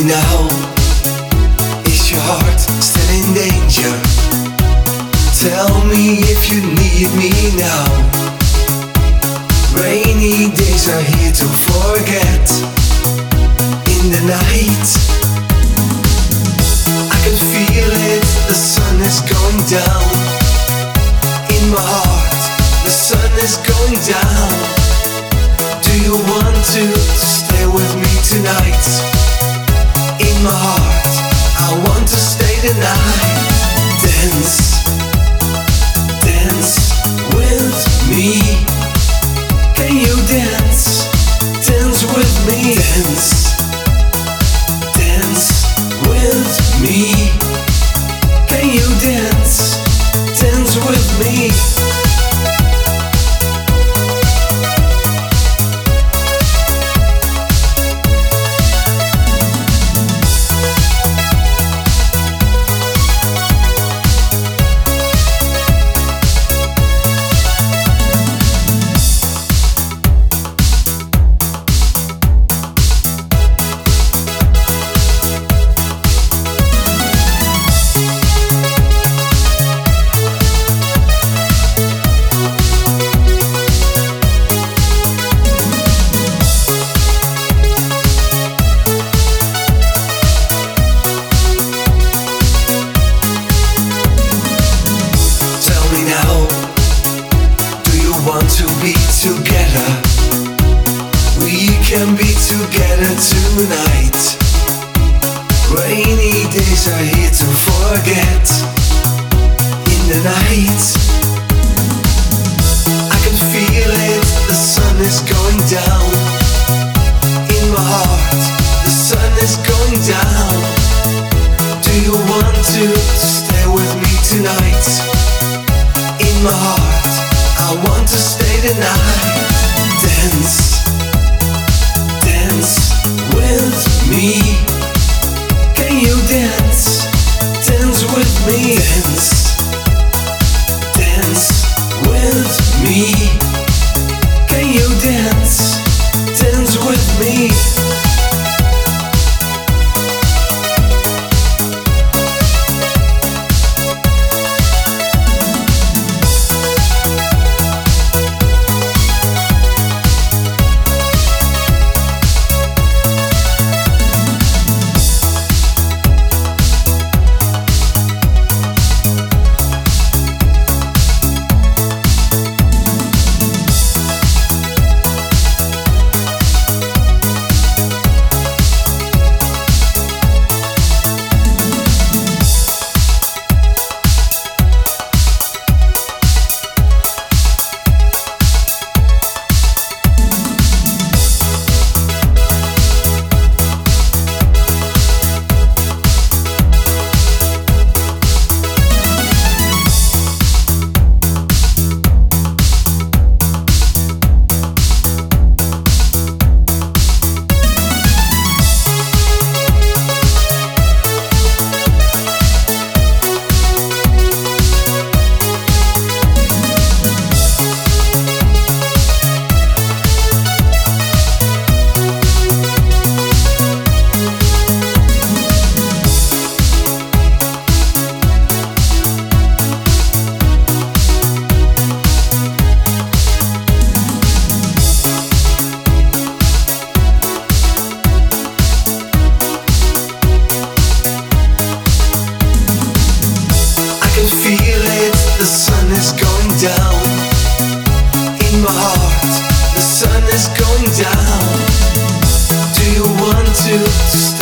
me now, is your heart still in danger? Tell me if you need me now. Rainy days are here to forget. In the night, I can feel it, the sun is going down. In my heart, the sun is going down. Do you want to stay with me tonight? In my heart, I want to stay the night. Dance, dance with me. Can you dance? Dance with me. Dance, dance with me. Can you dance? Dance with me. Want to be together. We can be together tonight. Rainy days are here to forget. In the night, I can feel it, the sun is going down. In my heart, the sun is going down. Do you want to stay with me tonight? In my heart, I want to stay the night. Dance, dance with me. Can you dance? Dance with me. Dance, dance with me. Can you dance? Dance with me. The sun is going down. In my heart, the sun is going down. Do you want to stay?